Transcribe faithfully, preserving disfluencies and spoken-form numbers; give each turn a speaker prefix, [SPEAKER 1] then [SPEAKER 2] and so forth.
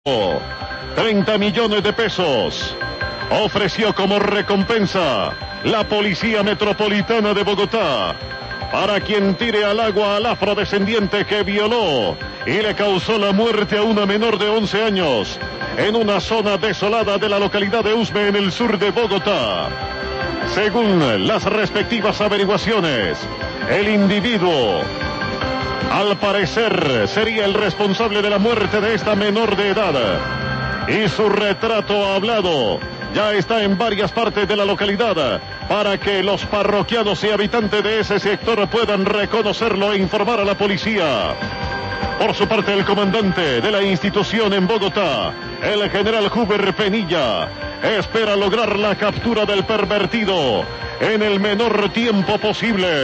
[SPEAKER 1] treinta millones de pesos ofreció como recompensa la Policía Metropolitana de Bogotá para quien tire al agua al afrodescendiente que violó y le causó la muerte a una menor de once años en una zona desolada de la localidad de Usme, en el sur de Bogotá. Según las respectivas averiguaciones, el individuo, al parecer, sería el responsable de la muerte de esta menor de edad, y su retrato hablado ya está en varias partes de la localidad para que los parroquianos y habitantes de ese sector puedan reconocerlo e informar a la policía. Por su parte, el comandante de la institución en Bogotá, el general Huber Penilla, espera lograr la captura del pervertido en el menor tiempo posible.